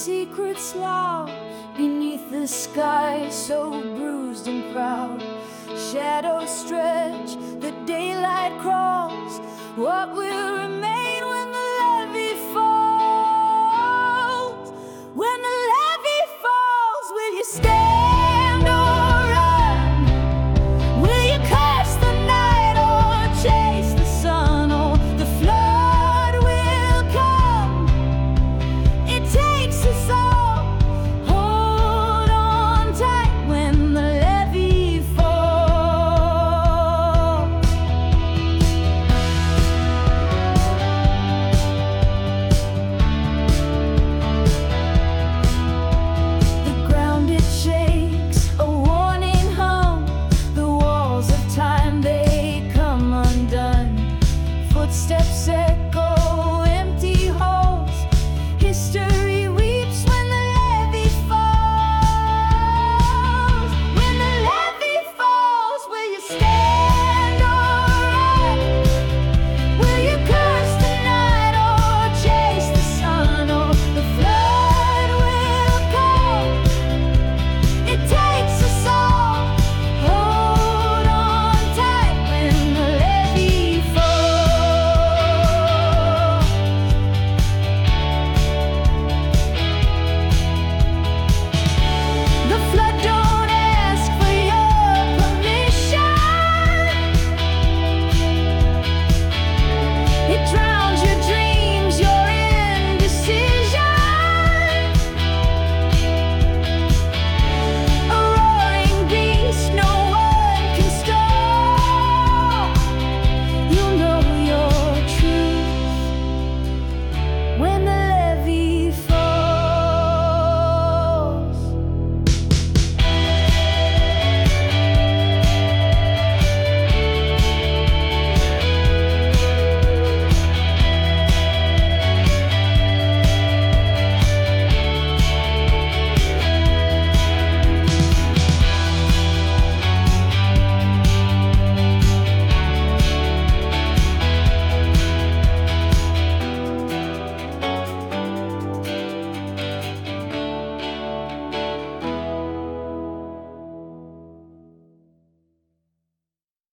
secrets loud beneath the sky so bruised and proud. Shadows stretch, the daylight crawls. What will remain when the levee falls? When the levee falls, will you stand or run? Will you curse the night or chase the sun? Or the flood will come, it takes us all. Hold on tight when the levee falls. The ground it shakes, a warning hum. The walls of time, they come undone. Footsteps